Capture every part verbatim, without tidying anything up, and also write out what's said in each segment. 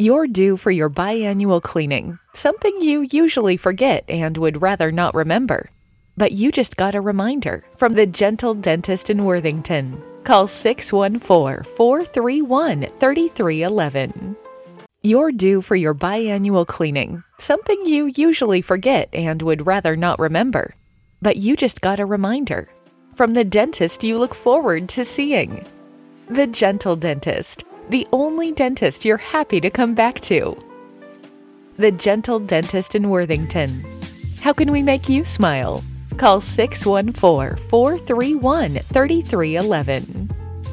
You're due for your biannual cleaning, something you usually forget and would rather not remember. But you just got a reminder from the Gentle Dentist in Worthington. Call six one four, four three one, three three one one. You're due for your biannual cleaning, something you usually forget and would rather not remember. But you just got a reminder from the dentist you look forward to seeing. The Gentle Dentist, the only dentist you're happy to come back to. The Gentle Dentist in Worthington. How can we make you smile? Call six one four, four three one, three three one one.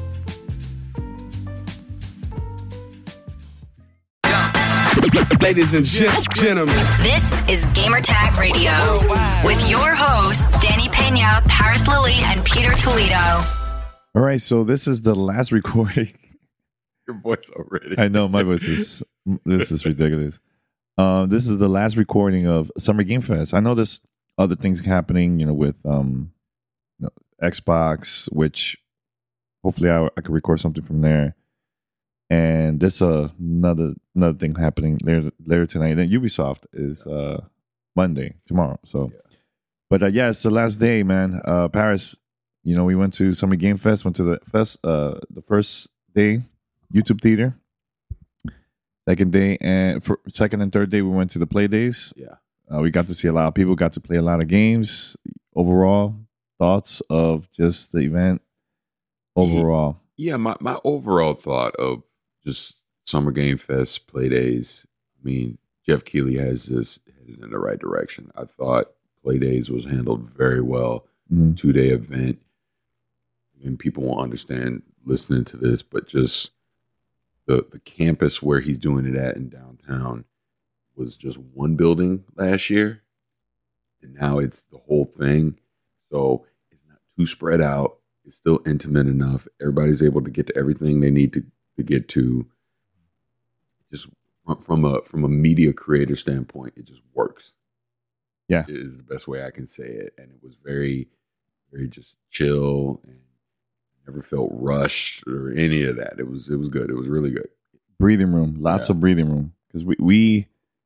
Ladies and gentlemen, this is Gamertag Radio with your hosts, Danny Pena, Paris Lilly, and Peter Toledo. All right, so this is the last recording. Your voice already. I know, my voice is, this is ridiculous. Uh, this is the last recording of Summer Game Fest. I know there's other things happening, you know, with um, you know, Xbox, which hopefully I, I can record something from there. And there's uh, another another thing happening later later tonight. Then Ubisoft is uh, Monday, tomorrow. So, yeah. But uh, yeah, it's the last day, man. Uh, Paris, you know, we went to Summer Game Fest. Went to the fest, uh, the first day, YouTube Theater. Second day and for second and third day, we went to the Play Days. Yeah, uh, we got to see a lot of people. Got to play a lot of games. Overall thoughts of just the event. Overall, yeah, my my overall thought of just Summer Game Fest, Play Days. I mean, Jeff Keighley has this headed in the right direction. I thought Play Days was handled very well. Mm-hmm. Two-day event. And people won't understand listening to this, but just the, the campus where he's doing it at in downtown was just one building last year. And now it's the whole thing. So it's not too spread out. It's still intimate enough. Everybody's able to get to everything they need to to get to. Just from a from a media creator standpoint, it just works. Yeah, is the best way I can say it. And it was very, very just chill and never felt rushed or any of that. It was it was good. It was really good. Breathing room, lots yeah. of breathing room because we we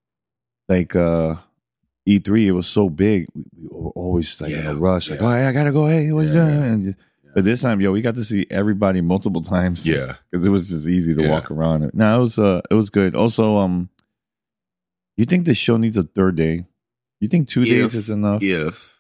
like uh, E three. It was so big. We, we were always like yeah. in a rush. Like, yeah. oh, hey, I gotta go. Hey, what's yeah. going on? Just, But this time, yo, we got to see everybody multiple times. Yeah, because it was just easy to yeah. walk around. No, it was uh, it was good. Also, um, you think the show needs a third day? You think two if, days is enough? If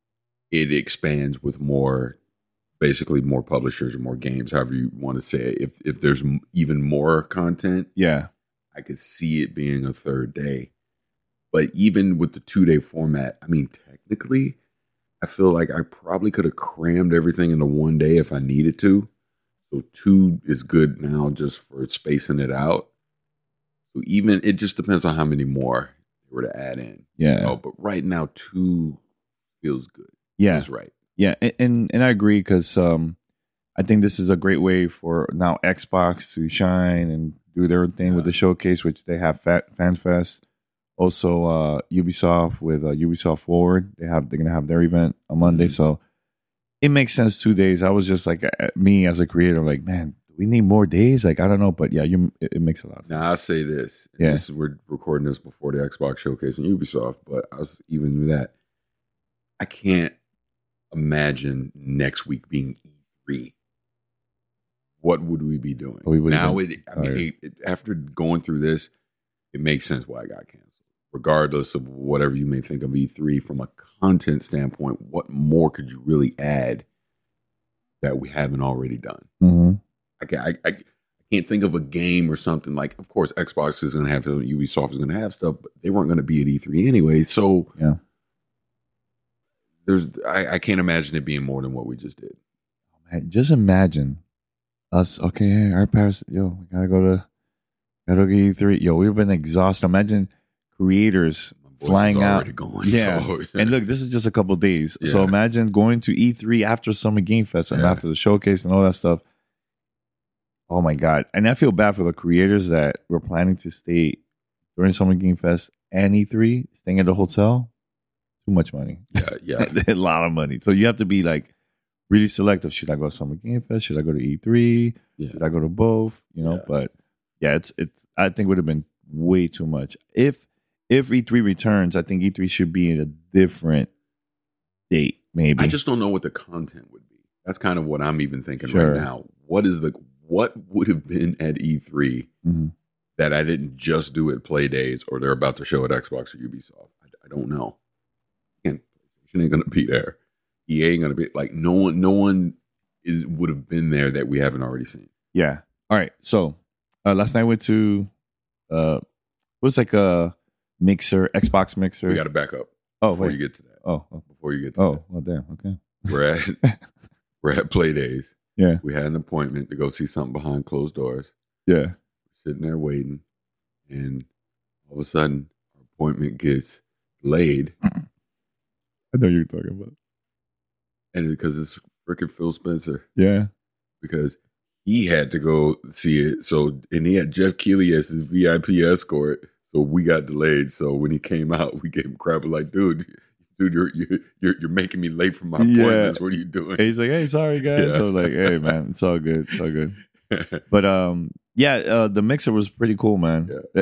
it expands with more, basically more publishers or more games, however you want to say it. If if there's even more content, yeah, I could see it being a third day. But even with the two day format, I mean, technically, I feel like I probably could have crammed everything into one day if I needed to. So two is good now just for spacing it out. So even, it just depends on how many more they were to add in. Yeah. So, but right now, two feels good. Yeah. That's right. Yeah. And, and, and I agree because um, I think this is a great way for now Xbox to shine and do their thing yeah. with the showcase, which they have Fat, FanFest. Also, uh, Ubisoft with uh, Ubisoft Forward, they have they're gonna have their event on Monday, mm-hmm. so it makes sense. Two days. I was just like uh, me as a creator, like, man, do we need more days? Like, I don't know, but yeah, you it, it makes a lot of sense. Now I'll say this. Yeah, this is, we're recording this before the Xbox showcase and Ubisoft, but I was even with that. I can't imagine next week being E three. What would we be doing we now? It, I mean, it, it, after going through this, it makes sense why I got canceled. Regardless of whatever you may think of E three from a content standpoint, what more could you really add that we haven't already done? Mm-hmm. I, can, I, I can't think of a game or something like, of course, Xbox is going to have to, Ubisoft is going to have stuff, but they weren't going to be at E three anyway. So yeah, there's I, I can't imagine it being more than what we just did. Man, just imagine us. Okay, hey, our Paris, yo, we gotta go to gotta go to E three. Yo, we've been exhausted. Imagine creators flying out. Going, yeah. So. And look, this is just a couple of days. Yeah. So imagine going to E three after Summer Game Fest and yeah. after the showcase and all that stuff. Oh my God. And I feel bad for the creators that were planning to stay during Summer Game Fest and E three, staying at the hotel. Too much money. Yeah, yeah. A lot of money. So you have to be like really selective. Should I go to Summer Game Fest? Should I go to E three? Yeah. Should I go to both? You know, yeah. but yeah, it's it's. I think would have been way too much. If if E three returns, I think E three should be in a different date. Maybe I just don't know what the content would be. That's kind of what I'm even thinking Sure. right now. What is the what would have been at E three mm-hmm. that I didn't just do at Play Days or they're about to show at Xbox or Ubisoft? I, I don't know. Again, PlayStation ain't gonna be there. E A ain't gonna be like no one. No one is would have been there that we haven't already seen. Yeah. All right. So uh, last night I went to uh, it was like a mixer, Xbox mixer. We got to back up oh, before wait. you get to that. Oh, oh, Before you get to oh, that. well, damn. Okay. We're at we're at Play Days. Yeah. We had an appointment to go see something behind closed doors. Yeah. Sitting there waiting, and all of a sudden, our appointment gets delayed. I know you're talking about. And because it's freaking Phil Spencer, Yeah. because he had to go see it. So, and he had Jeff Keighley as his V I P escort. So we got delayed. So when he came out, we gave him crap. We're like, dude, dude, you're you're you're, you're making me late for my Yeah. appointments. What are you doing? And he's like, hey, sorry guys. Yeah. So like, hey man, it's all good. It's all good. But um, yeah, uh, the mixer was pretty cool, man. Yeah.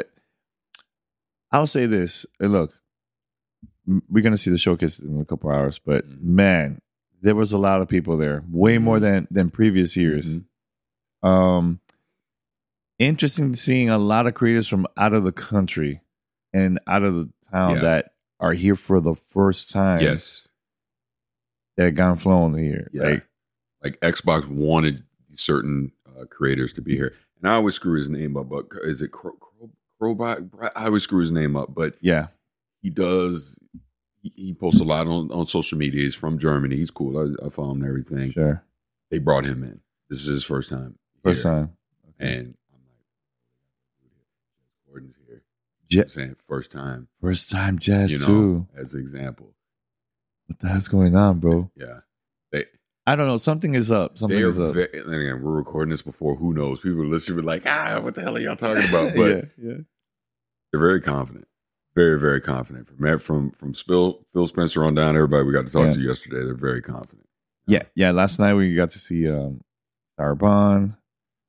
I'll say this. Hey, look, m- we're gonna see the showcase in a couple hours, but Mhm. man, there was a lot of people there, way more than than previous years. Mhm. Um, interesting seeing a lot of creators from out of the country and out of the town Yeah. that are here for the first time. Yes. that got flown here. Yeah. Like, Like Xbox wanted certain uh, creators to be here. And I always screw his name up, but is it Cro- Cro- Crowbot? I always screw his name up, but yeah, he does. He, he posts a lot on, on social media. He's from Germany. He's cool. I, I follow him and everything. sure. They brought him in. This is his first time. First here. time. And I'm like, Gordon's here. Je- I'm saying first time, First time jazz you know, too. as an example. What the hell's going on, bro? Yeah. They, I don't know. Something is up. Something they're is up. very, and again, we're recording this before. Who knows? People are listening. We're like, ah, what the hell are y'all talking about? But yeah, yeah. they're very confident. Very, very confident. From from from Phil, Phil Spencer on down, everybody we got to talk Yeah. to yesterday, they're very confident. Yeah, yeah. Last night we got to see um, Sarah Bond,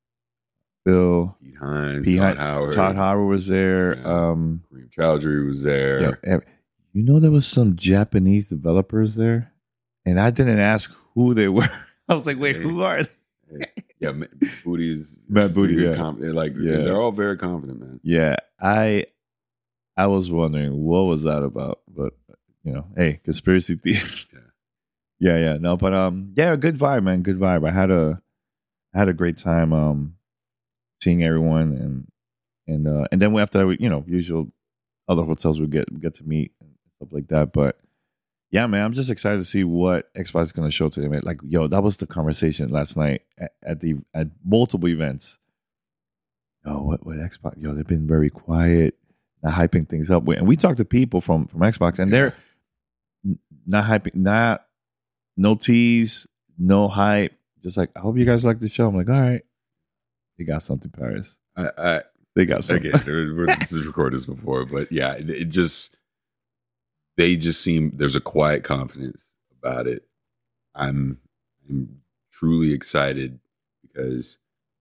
Bill, Pete Hines, Pete Todd Hi- Howard, Todd Howard was there. Yeah. Um, Kareem Chowdhury was there. yeah, ev- you know there was some Japanese developers there, and I didn't ask who they were. I was like, wait, Hey. who are they? Hey, yeah, Ma- Booty's Matt Booty, very yeah. confident. Like Yeah. they're all very confident, man. Yeah, I I was wondering what was that about, but you know, hey, conspiracy theories. Yeah. yeah, yeah, no, but um, yeah, good vibe, man, good vibe. I had a I had a great time um seeing everyone and and uh and then we after you know usual other hotels we get we get to meet and stuff like that, but. Yeah, man, I'm just excited to see what Xbox is going to show today, man. Like, yo, that was the conversation last night at, at the at multiple events. Yo, what what Xbox? Yo, they've been very quiet, not hyping things up. And we talked to people from from Xbox, and they're n- not hyping, not no tease, no hype. Just like, I hope you guys like the show. I'm like, all right, they got something, Paris. I, I They got something. again, there- we're- this is recorded this before, but yeah, it, it just they just seem there's a quiet confidence about it. I'm, I'm truly excited because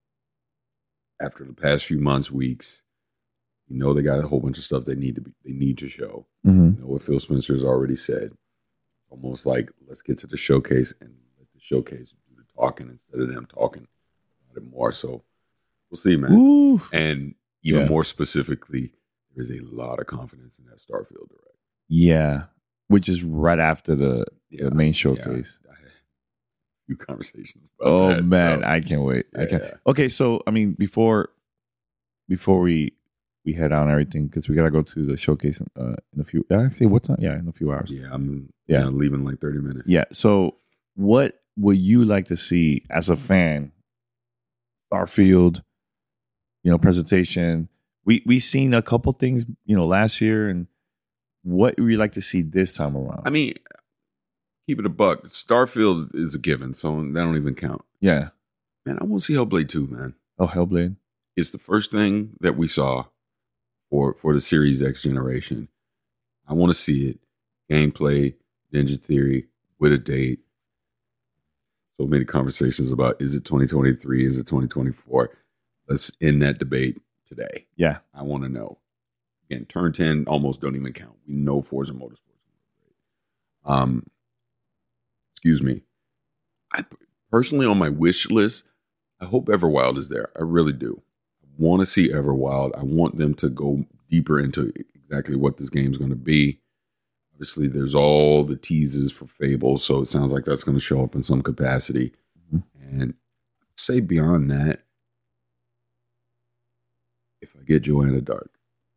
after the past few months, weeks, you know they got a whole bunch of stuff they need to be they need to show. hmm You know what Phil Spencer has already said. Almost like let's get to the showcase and let the showcase do the talking instead of them talking about it more. So we'll see, man. Ooh. And even Yeah. more specifically, there's a lot of confidence in that Starfield direct. Yeah, which is right after the, Yeah, the main yeah. showcase. I had a few conversations about Oh that. man, so, I can't wait. I can't. yeah. Okay, so I mean, before before we we head on everything, because we gotta go to the showcase in, uh, in a few. Actually, what time? Yeah, in a few hours. yeah, I'm Yeah. yeah. leaving in like thirty minutes. Yeah. So, what would you like to see as a fan? Starfield, you know, presentation. We we seen a couple things, you know, last year, and what would you like to see this time around? I mean, keep it a buck. Starfield is a given, so that don't even count. yeah. Man, I want to see Hellblade two, man. Oh, Hellblade. It's the first thing that we saw for for the Series X generation. I want to see it. Gameplay, Ninja Theory, with a date. So many conversations about is it twenty twenty-three, is it twenty twenty-four? Let's end that debate. today. Yeah. I want to know. Again, turn ten almost don't even count. We know Forza Motorsports. Um, excuse me. I personally on my wish list, I hope Everwild is there. I really do. I want to see Everwild. I want them to go deeper into exactly what this game's going to be. Obviously, there's all the teases for Fable, so it sounds like that's going to show up in some capacity. Mm-hmm. And I'd say beyond that, if I get Joanna Dark,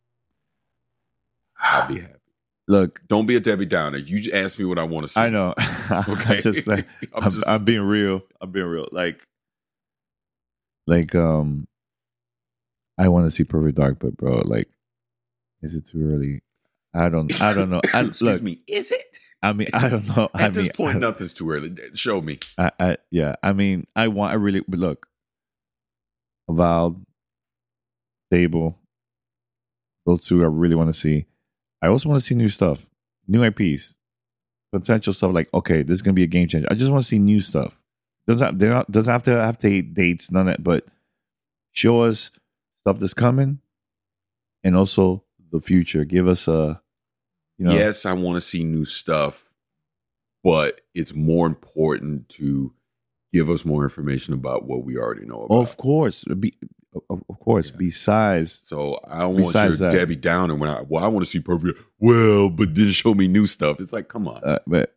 I'll be happy. Look, don't be a Debbie Downer. You just ask me what I want to see. I know. Okay, I just, like, I'm, I'm, just, I'm being real. I'm being real. Like, like, um, I want to see Perfect Dark, but bro, like, is it too early? I don't. I don't know. I, Excuse look, me. Is it? I mean, I don't know. At I this mean, point, I, nothing's too early. Show me. I, I, yeah. I mean, I want. I really look. Avowed, Fable. Those two I really want to see. I also want to see new stuff, new I Ps, potential stuff. Like, okay, this is gonna be a game changer. I just want to see new stuff. Doesn't have, there doesn't have to have to dates, none of that. But show us stuff that's coming, and also the future. Give us a, you know. Yes, I want to see new stuff, but it's more important to give us more information about what we already know about. Of course, be, of, of course. Yeah. Besides, so I don't want your that, Debbie Downer when I well, I want to see Perfect. Well, but then show me new stuff. It's like, come on. Uh, but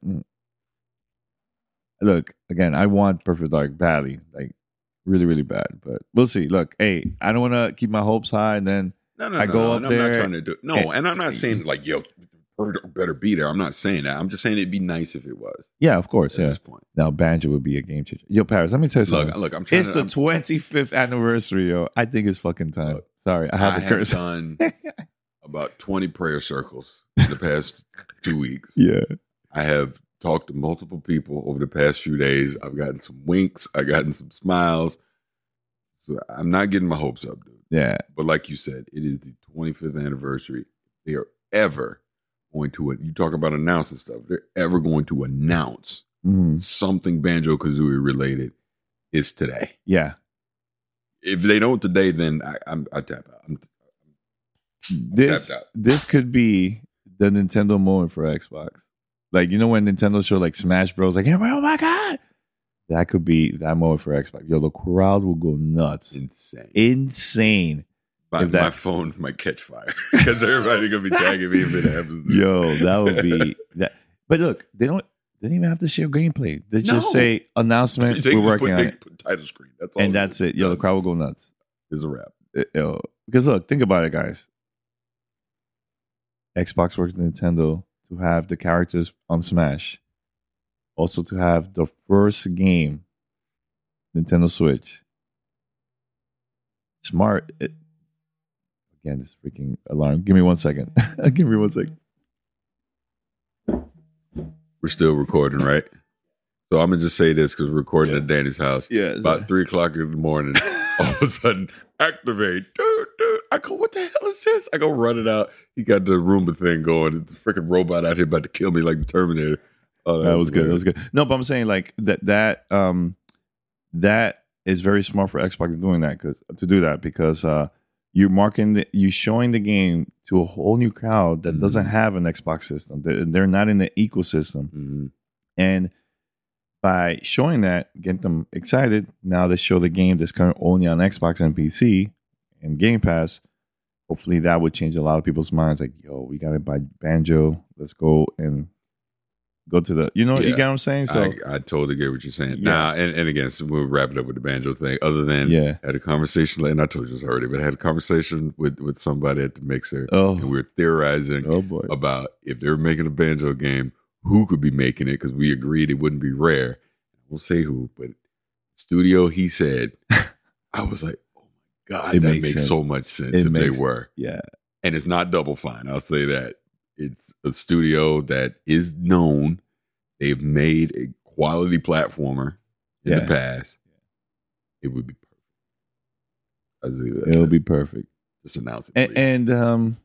look, again, I want Perfect Dark badly, like really, really bad. But we'll see. Look, hey, I don't want to keep my hopes high, and then no, no, I no, go no, up no, there. I'm not trying to do no, and, and I'm not saying like yo. Better be there. I'm not saying that. I'm just saying it'd be nice if it was. Yeah, of course. At yeah. this point. Now, Banjo would be a game changer. Yo, Paris, let me tell you something. Look, look I'm trying it's to, the I'm, twenty-fifth anniversary, yo. I think it's fucking time. Look, Sorry, I have I the curse. have done about twenty prayer circles in the past two weeks. Yeah. I have talked to multiple people over the past few days. I've gotten some winks. I've gotten some smiles. So I'm not getting my hopes up, dude. Yeah. But like you said, it is the twenty-fifth anniversary. They are ever going to it. You talk about announcing stuff. They're ever going to announce mm-hmm. something Banjo-Kazooie related is today. Yeah. If they don't today, then I, I'm I tap out. I'm, I'm this tapped out. This could be the Nintendo moment for Xbox. Like, you know when Nintendo show like Smash Bros. Like, oh my god, that could be that moment for Xbox. Yo, the crowd will go nuts. Insane. Insane. My, that, my phone might catch fire because everybody's gonna be tagging me if it happens. Yo, that would be that. But look, they don't. They don't even have to share gameplay. They No. just say announcement. They We're just working put, on they it, put title screen. That's all. and that's it. Yo, the crowd will go nuts. It's a wrap. It- yo, because look, think about it, guys. Xbox works with Nintendo to have the characters on Smash, also to have the first game, Nintendo Switch. Smart. It, Again, this freaking alarm. Give me one second. Give me one second. We're still recording, right? So I'm gonna just say this because we're recording at Danny's house. Yeah. About three o'clock in the morning, all of a sudden, activate. Dude, dude. I go, what the hell is this? I go run it out. He got the Roomba thing going. It's a freaking robot out here about to kill me like the Terminator. Oh, that, that was good. That was good. No, but I'm saying like that. That um, that is very smart for Xbox doing that because to do that because uh. You're marking, the, you showing the game to a whole new crowd that mm-hmm. doesn't have an Xbox system. They're, they're not in the ecosystem. Mm-hmm. And by showing that, get them excited. Now they show the game that's currently only on Xbox and P C and Game Pass. Hopefully that would change a lot of people's minds. Like, yo, we got to buy Banjo. Let's go and go to the, you know, yeah. you get what I'm saying? So I, I totally get what you're saying. Yeah. Nah, and, and again, so we'll wrap it up with the Banjo thing. Other than, yeah. I had a conversation, and I told you this already, but I had a conversation with, with somebody at the Mixer, oh. and we were theorizing oh, boy. about if they were making a Banjo game, who could be making it, because we agreed it wouldn't be Rare. We'll say who, but studio, he said, I was like, oh my God, it that makes, makes sense. so much sense it if makes, they were. Yeah. And it's not Double Fine, I'll say that. It's a studio that is known. They've made a quality platformer in yeah. the past. It would be perfect. It would be perfect. Just announce it. And, and um,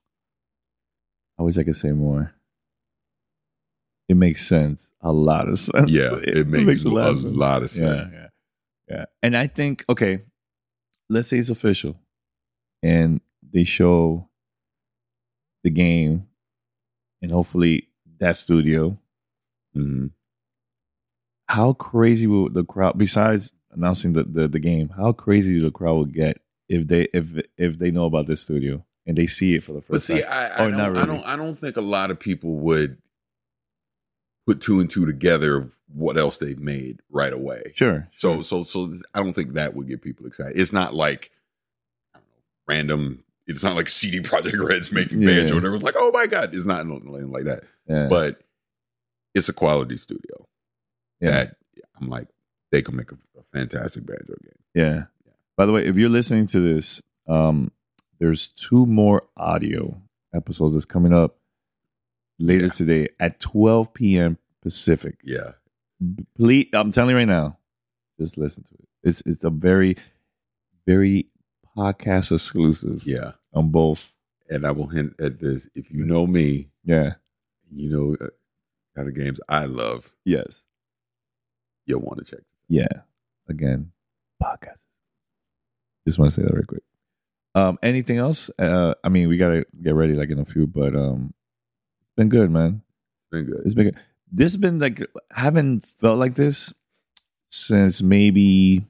I wish I could say more. It makes sense. A lot of sense. Yeah, it, it, makes, it makes a, lot, a of sense. lot of sense. Yeah, yeah, yeah. And I think, okay, let's say it's official. and they show the game, and hopefully that studio. Mm-hmm. How crazy will the crowd? Besides announcing the, the, the game, how crazy the crowd will get if they if if they know about this studio and they see it for the first but see, time? I, I, or don't, not really? I don't. I don't think a lot of people would put two and two together of what else they've made right away. Sure. So sure. so so I don't think that would get people excited. It's not like I don't know, random. It's not like C D Projekt Red's making Yeah. Banjo, and everyone's like, "Oh my god!" It's not nothing like that. Yeah. But it's a quality studio. yeah. That I'm like, they can make a, a fantastic Banjo game. Yeah. By the way, if you're listening to this, um, there's two more audio episodes that's coming up later Yeah. today at twelve p.m. Pacific. Yeah, Please, I'm telling you right now, just listen to it. It's it's a very, very podcast exclusive yeah. on both. And I will hint at this: if you know me, Yeah. you know uh, kind of games I love. Yes. You'll want to check. Yeah. Again, podcast. Just want to say that real quick. Um, anything else? Uh, I mean, we gotta get ready like in a few, but um, it's been good, man. It's been good. It's been good. This has been like I haven't felt like this since maybe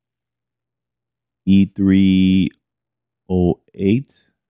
E three oh eight.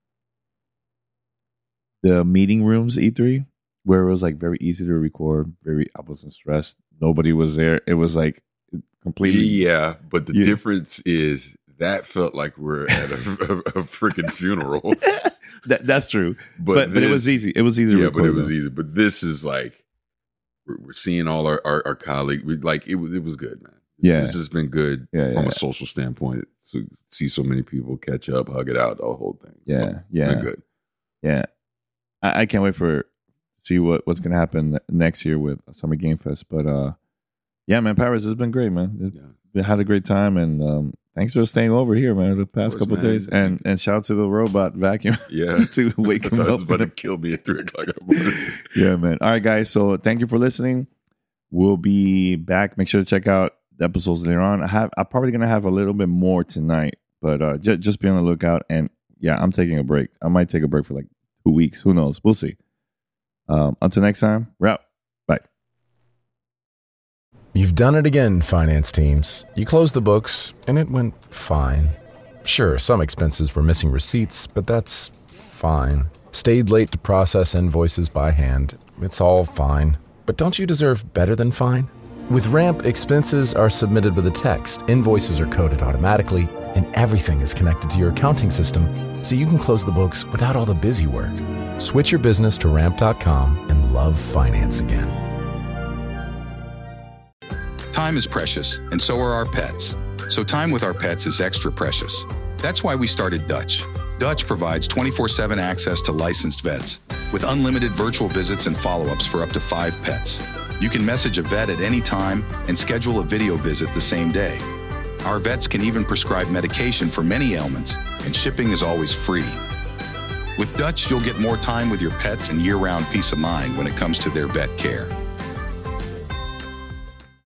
The meeting rooms E three, where it was like very easy to record. Very, I wasn't stressed. Nobody was there. It was like completely. Yeah, but the Yeah. difference is that felt like we're at a, a, a freaking funeral. that, that's true. But But but, it was this- easy. It was easy. to Yeah, but it record, was though. easy. But this is like we're, we're seeing all our our, our colleagues. We, like it was it was good, man. It's, Yeah. it's just been good Yeah, from yeah. a social standpoint. To see so many people catch up, hug it out, the whole thing. Yeah, So, yeah. been good. Yeah, I, I can't wait for see what what's gonna happen next year with Summer Game Fest. But uh, yeah, man, Paris, it's been great, man. It's Yeah. been, had a great time, and um, thanks for staying over here, man. The past course, couple of man. days, and and shout out to the robot vacuum, Yeah. to wake him That up. was about to kill me at three o'clock in the morning. Yeah, man. All right, guys. So thank you for listening. We'll be back. Make sure to check out the episodes later on. I have. I'm probably gonna have a little bit more tonight, but uh, just just be on the lookout. And yeah, I'm taking a break. I might take a break for like two weeks. Who knows? We'll see. Um, until next time, we're out. Bye. You've done it again, finance teams. You closed the books, and it went fine. Sure, some expenses were missing receipts, but that's fine. Stayed late to process invoices by hand. It's all fine. But don't you deserve better than fine? With Ramp, expenses are submitted with a text, invoices are coded automatically, and everything is connected to your accounting system, so you can close the books without all the busy work. Switch your business to ramp dot com and love finance again. Time is precious, and so are our pets. So time with our pets is extra precious. That's why we started Dutch. Dutch provides twenty-four seven access to licensed vets, with unlimited virtual visits and follow-ups for up to five pets. You can message a vet at any time and schedule a video visit the same day. Our vets can even prescribe medication for many ailments, and shipping is always free. With Dutch, you'll get more time with your pets and year-round peace of mind when it comes to their vet care.